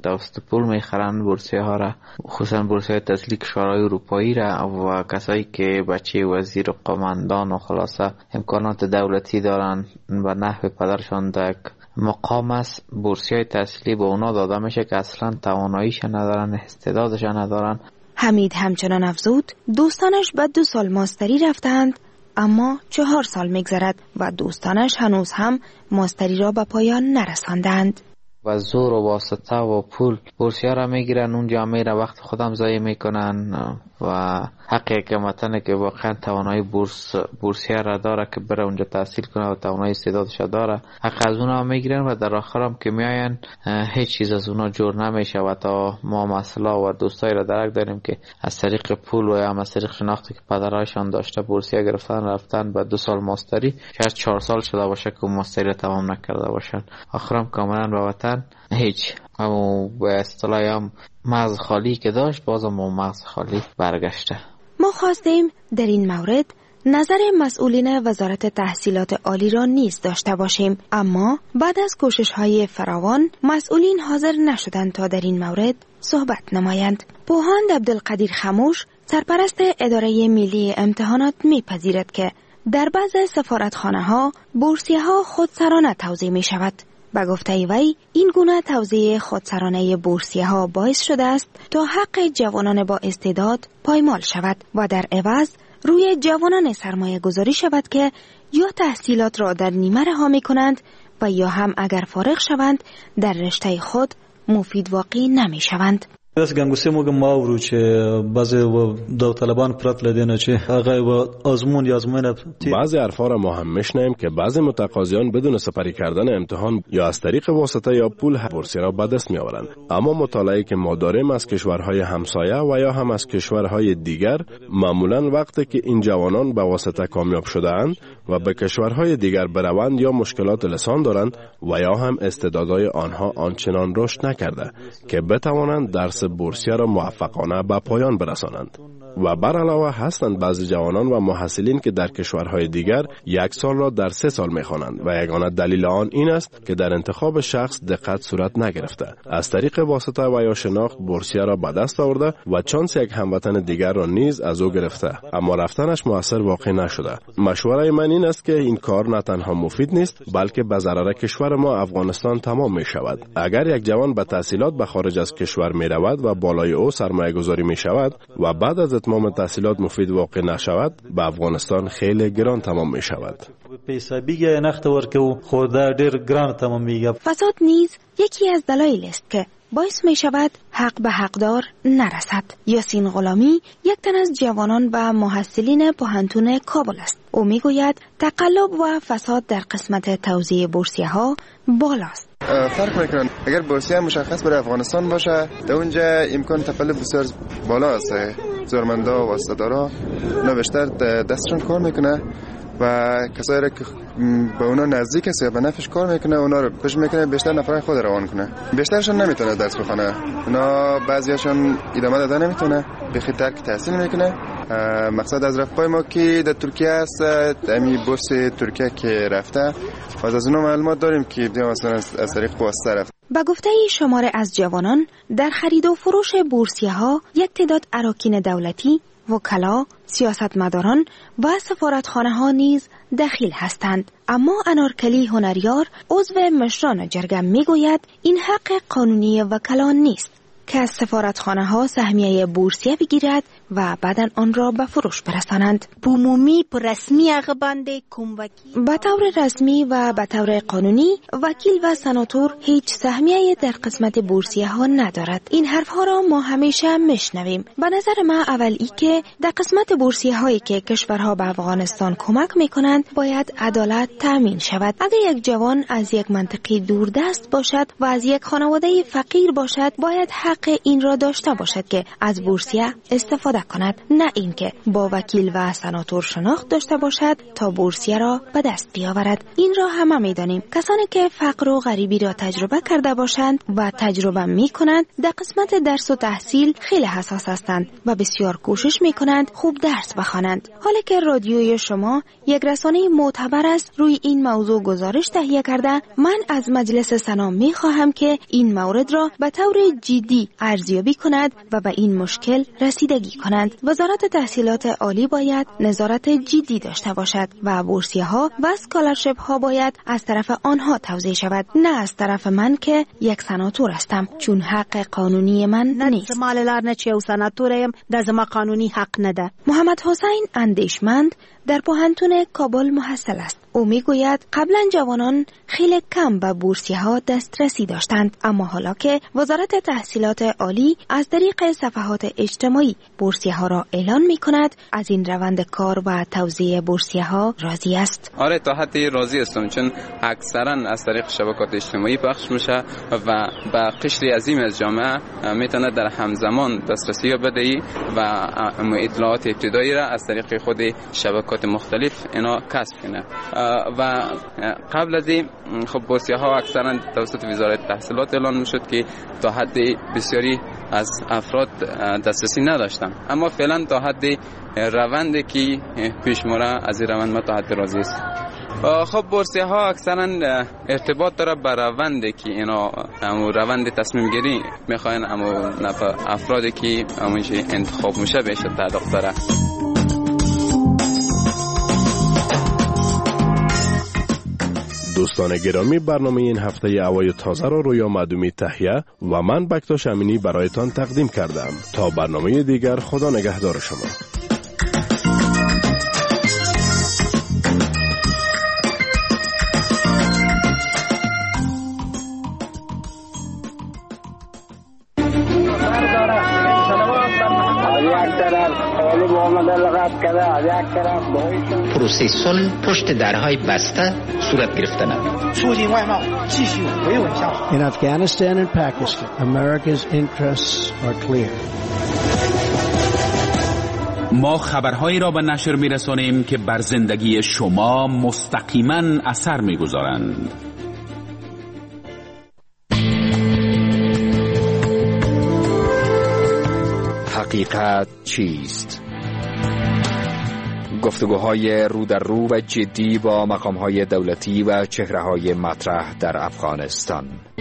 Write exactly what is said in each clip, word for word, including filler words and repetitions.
توسط پول میخرن بورسیه ها را، خصوصا بورسیه تحصیلی کشورهای اروپایی را، و کسایی که بچه وزیر و قماندان و خلاصه امکانات دولتی دارن و نحو پدرشان در مقام است، بورسیه تحصیلی به اونا داده میشه که اصلا تواناییش ندارن، استعدادش ندارن. حمید همچنان افزود دوستانش بعد دو سال ماستری رفتند، اما چهار سال میگذرد و دوستانش هنوز هم ماستری را به پایان نرساندند. و زور و واسطه و پول بورسیه را میگیرن، اونجا میره وقت خودم ضایع میکنن و حقی که متنه که واقعا توانایی بورس بورسیه را داره که بره اونجا تحصیل کنه و توانایی استعدادش داره، حق از اونها میگیرن و در آخر هم که میاین هیچ چیز از اونها جور نمیشه. و تا ما مسئله و دوستایی را درک داریم که از طریق پول و یا از طریق شناختی که پدرایشان داشته بورسیه گرفتن رفتن به دو سال ماستری، شاید چهار سال شده باشه که ماستری را تمام نکرده باشن، آخرام کاملا به وطن هیچ همون به اصطلاح هم مغز خالی که داشت بازم با مغز خالی برگشته. ما خواستیم در این مورد نظر مسئولین وزارت تحصیلات عالی را نیز داشته باشیم، اما بعد از کوشش‌های فراوان مسئولین حاضر نشدند تا در این مورد صحبت نمایند. پوهاند عبدالقدیر خموش سرپرست اداره ملی امتحانات میپذیرد که در بعض سفارتخانه‌ها بورسیه‌ها خودسرانه توزیع می شود. با گفته وی این گونه توزیع خودسرانه بورسیه ها باعث شده است تا حق جوانان با استعداد پایمال شود و در عوض روی جوانان سرمایه گذاری شود که یا تحصیلات را در نیمه رها می کنند و یا هم اگر فارغ شوند در رشته خود مفید واقع نمی شوند. داس ګنګوسه موږ ما ورو چې بعضی داوطلبان پرت لدینه چې هغه و آزمون یا آزمون بعضی حرفا را ما هم میشنیم که بعضی متقاضیان بدون سپری کردن امتحان یا از طریق واسطه یا پول بورسیه را به دست میآورند. اما مطالعه‌ای که ما داریم از کشورهای همسایه و یا هم از کشورهای دیگر، معمولا وقتی که این جوانان به واسطه کامیاب شده‌اند و به کشورهای دیگر بروند یا مشکلات لسان دارند و یا هم استعدادهای آنها آنچنان رشد نکرده که بتوانند درس بورسیه را موفقانه به پایان برسانند. و بر علاوه هستند بعضی جوانان و محصلین که در کشورهای دیگر یک سال را در سه سال میخوانند و یگانه دلیل آن این است که در انتخاب شخص دقت صورت نگرفته، از طریق واسطه و یا شناخت بورسیه را به دست آورده و چانس یک هموطن دیگر را نیز از او گرفته، اما رفتنش موثر واقع نشده. مشوره من این است که این کار نه تنها مفید نیست بلکه به ضرر کشور ما افغانستان تمام می شود. اگر یک جوان به تحصیلات به خارج از کشور می رود و بالای او سرمایه گذاری می شود و بعد از اتمام تحصیلات مفید واقع نشود، به افغانستان خیلی گران تمام می شود. فساد نیز یکی از دلایل است که باعث می شود حق به حقدار نرسد. یاسین غلامی یک تن از جوانان و محصلین پوهنتون کابل است. او می گوید تقلب و فساد در قسمت توزیع بورسیه ها بالاست. فرق میکنن. اگر بورسیه مشخص برای افغانستان باشه، در اونجا امکان تقلب بسیار بالا است. زورمندا و واسطه‌دارا اونا بیشتر دستشون کار میکنه و کسایی را که به اونا نزدیک است یا به نفعش کار میکنه اونا رو پش میکنه بیشتر نفرای خود روان کنه. بیشترشون نمیتونه درس بخونه، اونا بعضیاشون ادامه دادن نمیتونه، بخی ترک تحصیل میکنه. مقصد از رفقای ما که در ترکیه است، امی بورس ترکیه که رفته و از اونا معلومات داریم که دیگه مثلا از طریق واسطه رفته. با گفته شماره از جوانان در خرید و فروش بورسیه ها یک تعداد اراکین دولتی، وکلا، سیاستمداران و سفارتخانه ها نیز دخیل هستند. اما انارکلی هنریار عضو مشران جرگه می گوید این حق قانونی وکلان نیست که از سفارتخانه ها سهمیه بورسیه بگیرد و بعداً آن را به فروش برسانند. بومومی پر رسمی هغه باندې کوم وکیل به طور رسمی و به طور قانونی وکیل و سناتور هیچ سهمیه در قسمت بورسیه ها ندارد. این حرف ها را ما همیشه میشنویم. به نظر ما اول ای که در قسمت بورسیه هایی که کشورها به افغانستان کمک میکنند باید عدالت تامین شود. اگر یک جوان از یک منطقه دوردست باشد و از یک خانواده فقیر باشد باید حق حق این را داشته باشد که از بورسیه استفاده کند، نه اینکه با وکیل و سناتور شناخت داشته باشد تا بورسیه را به دست بیاورد. این را همه می‌دانیم. کسانی که فقر و غریبی را تجربه کرده باشند و تجربه می‌کنند در قسمت درس و تحصیل خیلی حساس هستند و بسیار کوشش می‌کنند خوب درس بخوانند. حالی که رادیوی شما یک رسانه معتبر است روی این موضوع گزارش تهیه کرده، من از مجلس سنا می‌خواهم که این مورد را به طور جدی ارزیابی کند و به این مشکل رسیدگی کنند. وزارت تحصیلات عالی باید نظارت جدی داشته باشد و بورسیه‌ها و اسکالرشپ ها باید از طرف آنها توزیع شود، نه از طرف من که یک سناتور هستم، چون حق قانونی من نیست. زمال لار نچه و سناتوریم در زما قانونی حق نده. محمد حسین اندیشمند در پوهنتون کابل محصل است. او میگوید قبلا جوانان خیلی کم به بورسیه ها دسترسی داشتند، اما حالا که وزارت تحصیلات عالی از طریق صفحات اجتماعی بورسیه ها را اعلان می کند، از این روند کار و توزیع بورسیه ها راضی است. آره، تا حدی راضی هستم، چون اکثرا از طریق شبکات اجتماعی پخش میشه و به قشری عظیم از جامعه میتونه در همزمان دسترسی بده و اطلاعات ابتدایی را از طریق خود شبکات مختلف اینا کسب کنه. و قبل از این خب بورسیه ها اکثرا توسط وزارت تحصیلات اعلان میشد که تا حد بسیاری از افراد دسترسی نداشتن، اما فعلا تا حد روندی که پیش میره از این روند ما تا حد راضی است. خب بورسیه ها اکثرا ارتباط داره به روندی که اینا همون روند تصمیم گیری میخواین، اما افرادی که همونش انتخاب میشه بهش تعلق داره. دوستان گرامی، برنامه این هفته هوای تازه را رویا معدومی تهیه و من بکتاش امینی برایتان تقدیم کردم. تا برنامه دیگر، خدا نگهدار شما. پروسه صلح پشت درهای بسته صورت گرفتن. In Afghanistan and Pakistan, America's interests are clear. ما خبرهایی را به نشر می‌رسانیم که بر زندگی شما مستقیما اثر می‌گذارند. حقیقت چیست؟ گفتگوهای رو در رو و جدی با مقام‌های دولتی و چهره‌های مطرح در افغانستان.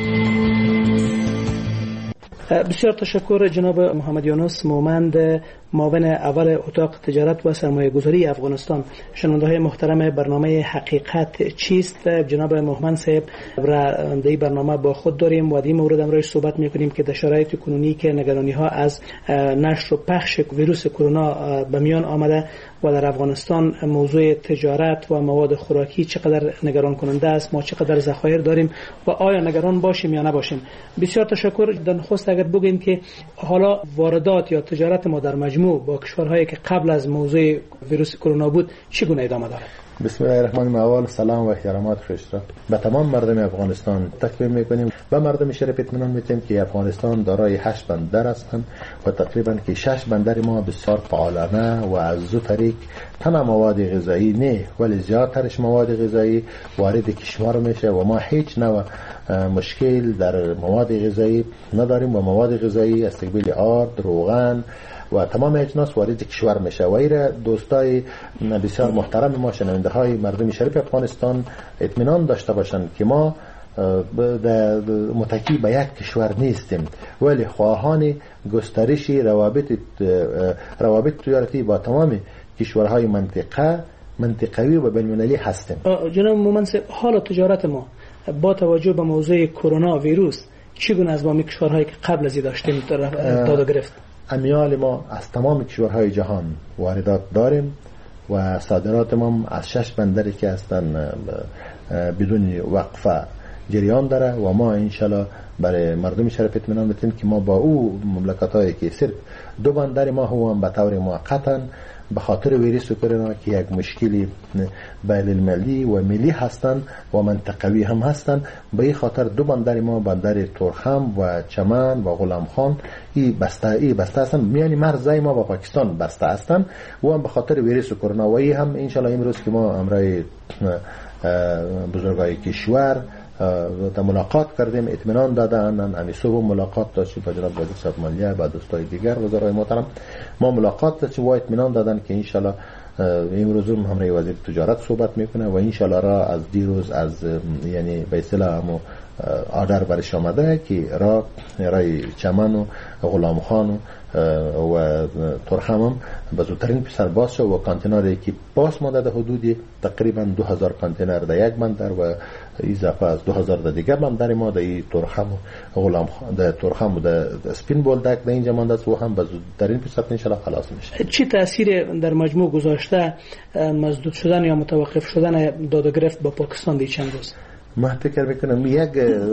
بسیار تشکر جناب محمد یونس مومند، معاون اول اتاق تجارت و سرمایه گذاری افغانستان. شنونده های محترم برنامه حقیقت چیست، جناب محمد صاحب را در برنامه با خود داریم و در این مورد امروز صحبت میکنیم که در شرایط کنونی که نگرانی ها از نشر و پخش ویروس کرونا به میان آمده و در افغانستان موضوع تجارت و مواد خوراکی چقدر نگران کننده است، ما چقدر ذخایر داریم و آیا نگران باشیم یا نباشیم. بسیار تشکر. در نخست اگر بگیم که حالا واردات یا تجارت ما در مجموع با کشورهایی که قبل از موضوع ویروس کرونا بود چگونه ادامه دارد؟ بسم الله الرحمن الرحیم. سلام و احترامات خوشترا به تمام مردم افغانستان تکریم میکنیم و مردم شرف اطمینان میتیم که افغانستان دارای هشت بندر هستند و تقریبا که شش بندر ما بسیار فعالانه و از دو طریق تنها مواد غذایی نه ولی زیادترش مواد غذایی وارد کشور میشه و ما هیچ نوع مشکل در مواد غذایی نداریم و مواد غذایی استقبال آرد، روغن و تمام اجناس وارد کشور میشه و ایره دوستای بسیار محترم ما شنونده های مردم شریف افغانستان اطمینان داشته باشند که ما متکی به یک کشور نیستیم ولی خواهان گسترش روابط روابط تجارتی با تمام کشورهای منطقه منطقوی و بین‌المللی هستیم. جناب مومن صاحب، حالا تجارت ما با توجه به موضوع کرونا ویروس چگونه از با کشورهایی که قبل از این داشتیم داد گرفت؟ امیال ما از تمام کشورهای جهان واردات داریم و صادرات ما از شش بندری که هستن بدون وقفه جریان داره و ما انشالله برای مردم شرف اطمینان بدیم که ما با او مملکتایی که صرف دو بندر ما هم به طور موقتا به خاطر ویروس کرونا که یک مشکلی بین المللی و ملی هستند و منطقوی هم هستند، به این خاطر دو بندر ما، بندر تورخم و چمن و غلام خان، این بسته ای بسته هستند، یعنی مرزای ما با پاکستان بسته هستند و هم به خاطر ویروس کرونا. و این هم انشالله امروز که ما امرای بزرگای کشور تا ملاقات کردیم، اطمینان دادن. امی صبح ملاقات داشتیم با جناب وزیر صحت مالیه با دوستای دیگر وزرای محترم، ما ملاقات داشتیم و اطمینان دادن که انشالله امروز هم همراه وزیر تجارت صحبت میکنه و انشالله را از دیروز از یعنی به اصطلاح هم آردر برش آمده که را رای چمن و غلام خان و ترخم هم به زودترین پیسر باز شد و کانتینری که باز مانده در حدود تقریبا دو هزار کانتینر در یک بندر و اضافه از دو هزار در دیگر بندر ما در ترخم و غلام خان در ترخم و در سپین بولدک در اینجا مانده است و هم به زودترین پیسر انشاءالله خلاص میشه. چی تاثیر در مجموع گذاشته مسدود شدن یا متوقف شدن داد و گرفت با پاکستان دی چند روز؟ من فکر میکنم یک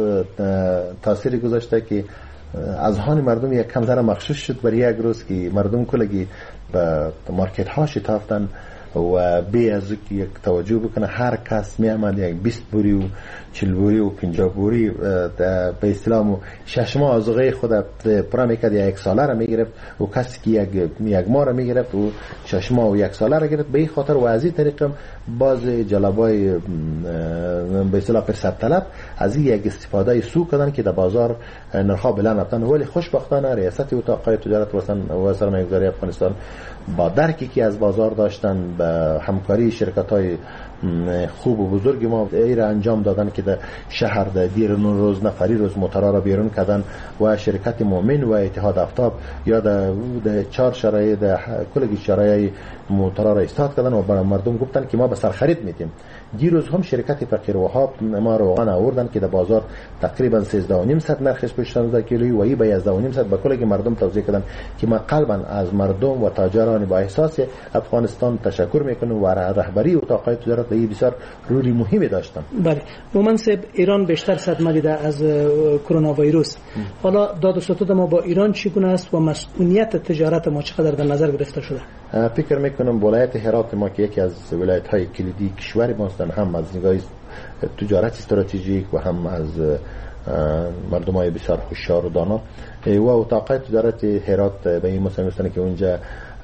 تاثیری گذاشته که از هان مردم یک کم ذره مخصوص شد برای یک روز که مردم کلگی به مارکت ها شتافتن و بی از که یک توجه بکنه هر کس می آمد یک بیست بوری و چهل بوری و پنجاه بوری به اسلام و شش ماه آذوقه خود پرا میکرد، یک ساله را میگرفت و کسی که یک یک ماه را میگرفت و شش ماه و یک ساله را گرفت. به این خاطر و از این طریق باز جلبای به اصطلاح فرصت طلب از این یک استفاده سو کردن که در بازار نرخ بلند رفتن. ولی خوشبختانه ریاست اتاق تجارت و سرمایه‌گذاری افغانستان با درکی که از بازار داشتن به همکاری شرکت‌های خوب و بزرگ ما ای را انجام دادن که در شهر در دیر روز نفری روز موترها را بیرون کردن و شرکت مومن و اتحاد آفتاب یا در چهار شرایط در کلگی شرایط موترها را استاد کردن و برای مردم گفتن که ما به سر خرید میدیم. دیروز هم شرکت فقیر وهاب ما رو آوردن که در بازار تقریبا سیزده و نیم صد نرخش به شانزده کیلویی و ای به یازده و نیم صد به کلگی مردم توزیع کردن که ما قلبا از مردم و تاجران با احساس افغانستان تشکر میکنم و رهبری اتاق تجارت ای بسیار رولی مهمی داشتن. بله مومن صاحب، ایران بیشتر صدمه دیده از کرونا ویروس. حالا داد و ستد ما با ایران چگونه است و مسئولیت تجارت ما چقدر در نظر گرفته شده؟ فکر میکنم ولایت هرات ما که یکی از ولایت های کلیدی کشور ماست، هم از نگاه تجارت استراتژیک و هم از مردم های بسیار هوشیار و دانا و اتاق تجارت هرات به این مسئله میستنه که اونجا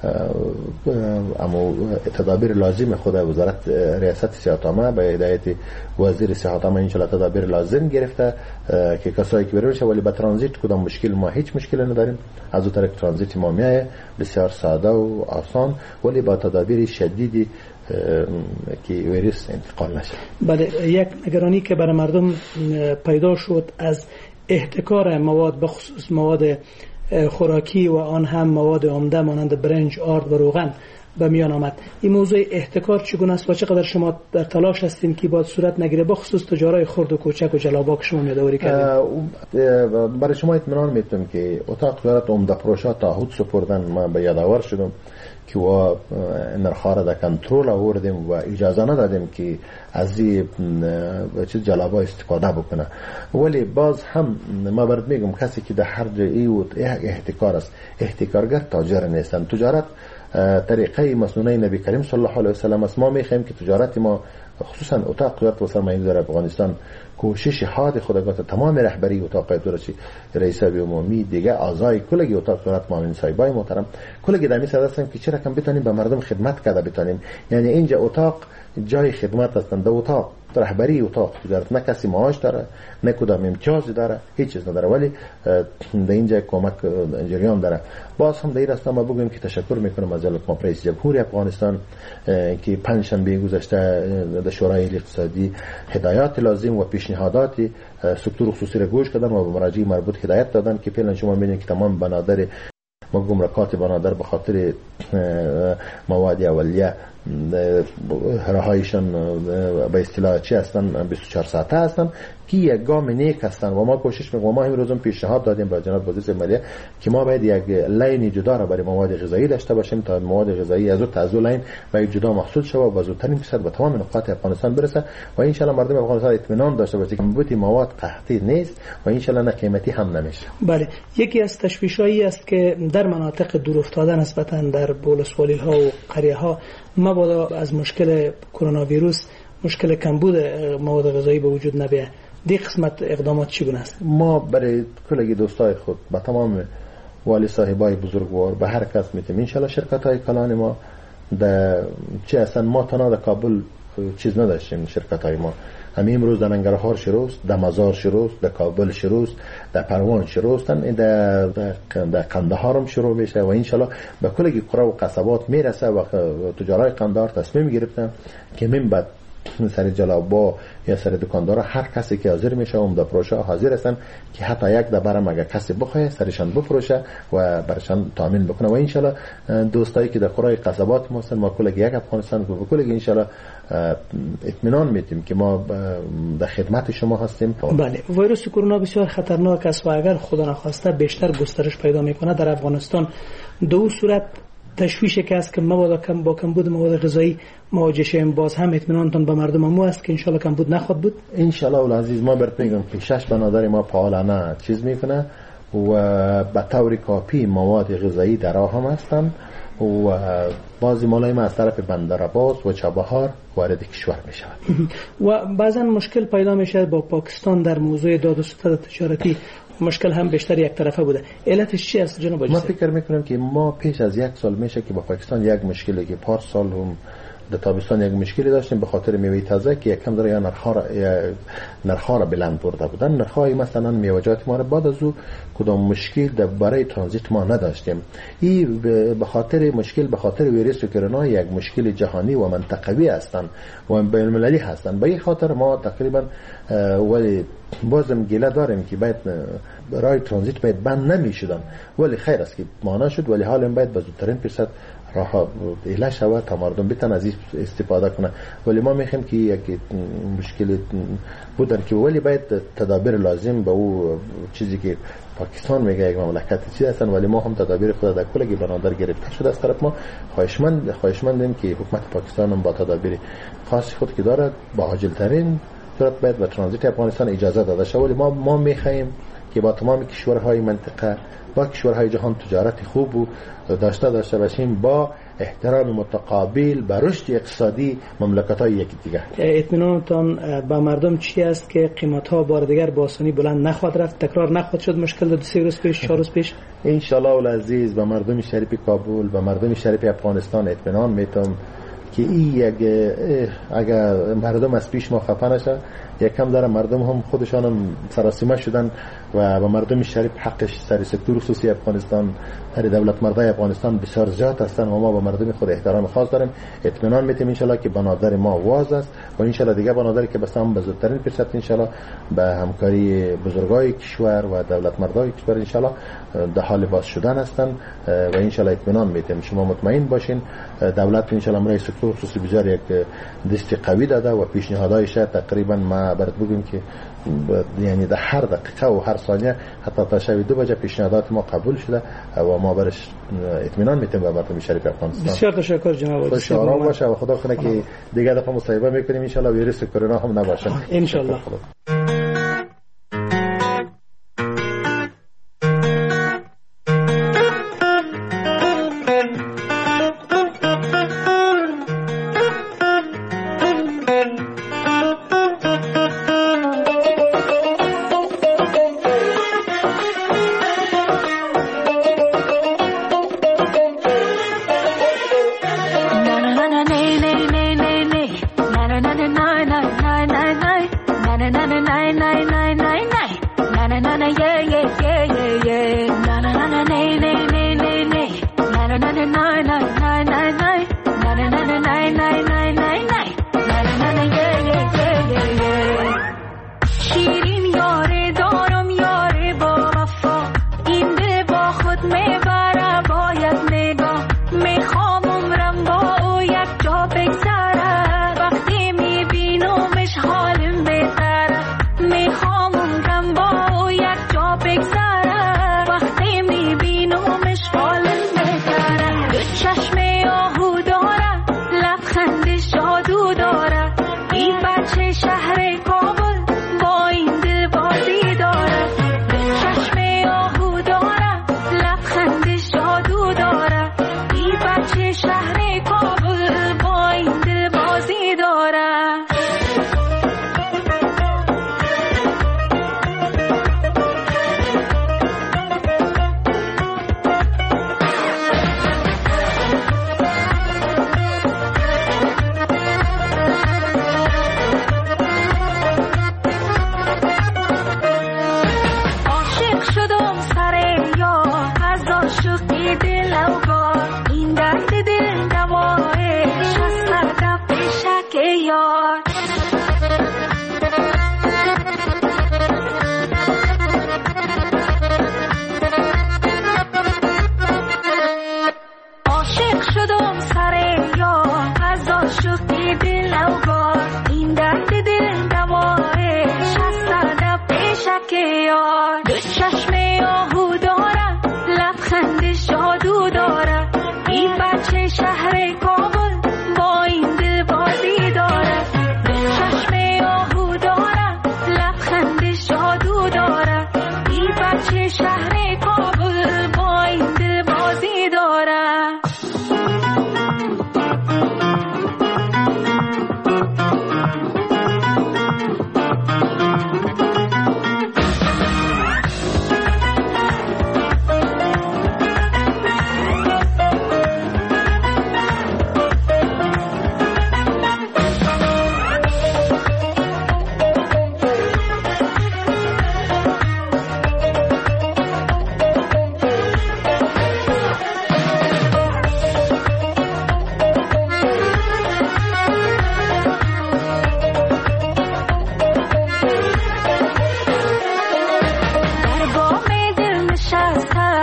اما تدابیر لازم خود وزارت ریاست صحت عامه به هدایت وزیر صحت عامه انشالله تدابیر لازم گرفته که کسایی که برن شه. ولی با ترانزیت کدام مشکل ما هیچ مشکلی نداریم، از اون طریق ترانزیت ما میایه بسیار ساده و آسان، ولی با تدابیر شدیدی که ویروس انتقال نشه. بله، یک نگرانی که برای مردم پیدا شد از احتکار مواد، بخصوص مواد خوراکی و آن هم مواد عمده مانند برنج، آرد و روغن به میان آمد. این موضوع احتکار چگونه است و چقدر شما در تلاش هستین که باید صورت نگیره، بخصوص تجارای خرد و کوچک و جلابا که شما یادآوری کردین؟ برای شما اطمینان میتونم که اتاق تجارت عمده فروشات تعهد سپردن. ما به یادآور شدم که و نرخ‌ها را در کنترل آوردیم و اجازه ندادیم که از این چیز جلابا استفاده بکنه. ولی باز هم ما برات میگم کسی که در هر جایی و احتکار است، احتکارگر تاجر نیستن. تجارت طریقه مسنونه نبی کریم صلی الله علیه و سلم است. ما میخوایم که تجارت ما خصوصا اتاق تجارت و سرمایه‌گذاری افغانستان کوشش حاد خودگاه تمام رهبری اتاق تجارت رئیس عمومی دیگه اعضای کلگی اتاق تجارت معاون صاحبای محترم کلگی در میسر هستن که چرا کم بتونیم به مردم خدمت کرده بتونیم. یعنی اینجا اتاق جای خدمت هستند. در اتاق رهبری اتاق تجارت نه کسی معاش داره نه کدام امتیازی داره، هیچ چیز نداره، ولی در اینجا کمک جریان داره. باز هم در این راستا ما بگویم که تشکر میکنم از جناب رئیس جمهوری افغانستان که پنج شنبه گذشته در شورای اقتصادی هدایات لازم و پیشنهادات سکتور خصوصی را گوش کردن و به مراجع مربوط هدایت دادن که فعلا شما میبینید که تمام بنادر ما گمرکات بنادر به خاطر مواد اولیه رهایشان به اصطلاح چی هستن بیست و چهار ساعته هستن که یک گام نیک هستن و ما کوشش میکنیم. ما امروز پیشنهاد دادیم به جناب وزیر مالیه که ما باید یک لین جدا را برای مواد غذایی داشته باشیم تا مواد غذایی از از لین و جدا محصول شود و زودترین فرصت به تمام نقاط افغانستان برسه و ان شاء الله مردم افغانستان اطمینان داشته باشه که کمبود مواد قحطی نیست و ان شاء الله نه قیمتی هم نمیشه. بله، یکی از تشویشایی است که در مناطق دور افتاده نسبتا در ولسوالی ها و قریه ها مبادا از مشکل کرونا ویروس مشکل کمبود مواد غذایی به وجود نبیه. دی قسمت اقدامات چگونه است؟ ما برای کلگی دوستای خود با تمام والی صاحبای بزرگوار به هر کس میتیم ان شاء الله شرکت های کلان ما در چه اصلا ما تنها در کابل چیز نداشتیم. شرکت های ما همین امروز در ننگرهار شروع است، در مزار شروع است، در کابل شروع است، در پروان شروع است، در در قندهار هم شروع میشه و ان شاء الله به کلگی قرا و قصبات میرسه و تجارای قندهار تصمیم گرفتن که من بعد سر جلابا یا سر دکاندارا هر کسی که حاضر میشه اون در پروژه حاضر هستن که حتی یک دبرم اگر کسی بخواه سرشان بفروشه و برشان تامین بکنه و ان شاء الله دوستایی که در قرای قصبات ما هستن ما کلگی یک افغانستان و کلگی ان شاء الله اطمینان میدیم که ما در خدمت شما هستیم. بله، ویروس کرونا بسیار خطرناک است و اگر خدا نخواسته بیشتر گسترش پیدا میکنه در افغانستان دو صورت تشویشی که است که مبادا کم با کمبود مواد غذایی مواجه شیم. باز هم اطمینانتون به مردم ما است که ان شاء الله کمبود نخواهد بود. ان شاء الله العزیز ما برات میگم که شش بنادر ما فعالانه چیز میکنه و به طور کافی مواد غذایی در راه هم هستن و بعضی مالای ما از طرف بندرعباس و چابهار وارد کشور میشه و بعضا مشکل پیدا میشه با پاکستان در موضوع داد و ستد تجارتی. مشکل هم بیشتر یک طرفه بوده. علتش چی است جناب آقای؟ ما فکر میکنم که ما پیش از یک سال میشه که با پاکستان یک مشکلی که پارسال هم در تابستان یک مشکلی داشتیم به خاطر میوه تازه که یکم داره یا نرخ‌ها را نرخ‌ها را بلند برده بودن. نرخ‌های مثلا میوه‌جات ما را بعد از او کدام مشکل در برای ترانزیت ما نداشتیم. این به خاطر مشکل به خاطر ویروس کرونا یک مشکل جهانی و منطقوی هستند و بین المللی هستند. به این خاطر ما تقریبا ولی بازم گله داریم که باید برای ترانزیت باید بند نمی‌شدن ولی خیر است که مانا شد ولی حالا باید به زودترین فرصت راه ایله شود تا مردم بتن از استفاده کنه ولی ما میخوایم که یک مشکل بودن که ولی باید تدابیر لازم به او چیزی که پاکستان میگه یک مملکت چیزی هستن ولی ما هم تدابیر خود در کلگی بنادر گرفته شده از طرف ما. خواهشمند خواهشمندیم که حکومت پاکستان هم با تدابیر خاص خود که دارد با عاجل ترین صورت باید به ترانزیت افغانستان اجازه داده شود ولی ما ما میخوایم که با تمام کشورهای منطقه با کشورهای جهان تجارت خوب و داشته داشته باشیم با احترام متقابل به رشد اقتصادی مملکت‌های یکی دیگر. اطمینانتان با مردم چی است که قیمت‌ها بار دیگر با آسانی بلند نخواهد رفت، تکرار نخواهد شد مشکل دو سه روز پیش چهار روز پیش؟ ان شاء الله العزیز به مردم شریف کابل به مردم شریف افغانستان اطمینان میتم که این یک اگر مردم از پیش ما خفه نشه یکم داره مردم هم خودشان هم سراسیمه شدن و به مردم شریف حقش سر سکتور خصوصی افغانستان در دولت مردای افغانستان بسیار زیاد هستن و ما به مردم خود احترام خاص داریم. اطمینان میتیم ان شاء الله که بنادر ما واز است و ان شاء الله دیگه بنادری که بس هم به زودترین فرصت ان شاء الله به همکاری بزرگای کشور و دولت مردای کشور ان شاء الله در حال باز شدن هستن و ان شاء الله اطمینان میتیم. شما مطمئن باشین دولت ان شاء الله برای سکتور خصوصی بسیار یک دستی قوی داده و پیشنهادایش تقریبا ما برات بگم که یعنی در هر دقیقه و هر ثانیه حتی تا شب دو بجه پیشنهادات ما قبول شده و ما برش اطمینان میتیم به مردم شریف افغانستان. بسیار تشکر جناب آقای. خوش آرام باشه و خدا کنه که دیگه دفعه مصاحبه میکنیم ان شاء الله ویروس کرونا هم نباشه ان شاء الله. میخوام عمرم با او یک جا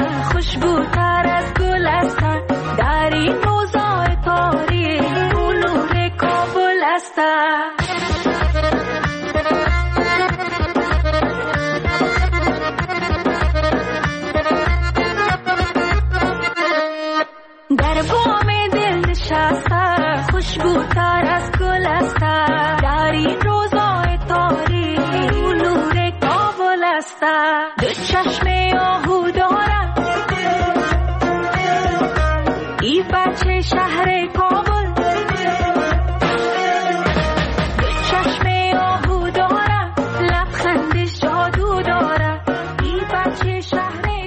خوشبوتر